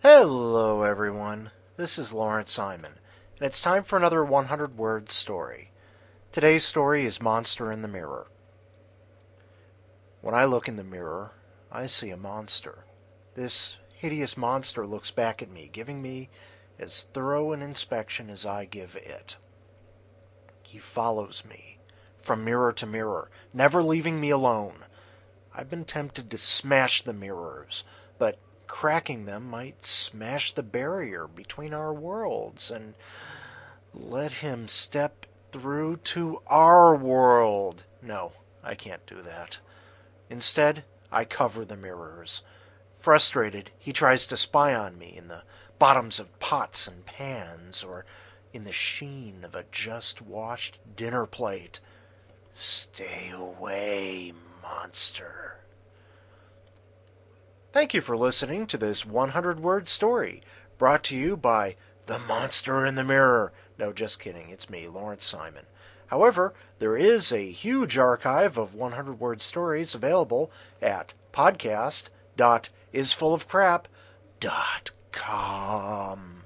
Hello, everyone. This is Lawrence Simon, and it's time for another 100-word story. Today's story is Monster in the Mirror. When I look in the mirror, I see a monster. This hideous monster looks back at me, giving me as thorough an inspection as I give it. He follows me from mirror to mirror, never leaving me alone. I've been tempted to smash the mirrors, but cracking them might smash the barrier between our worlds and let him step through to our world. No, I can't do that. Instead, I cover the mirrors. Frustrated, he tries to spy on me in the bottoms of pots and pans or in the sheen of a just-washed dinner plate. Stay away, monster. Thank you for listening to this 100-word story, brought to you by The Monster in the Mirror. No, just kidding. It's me, Lawrence Simon. However, there is a huge archive of 100-word stories available at podcast.isfullofcrap.com.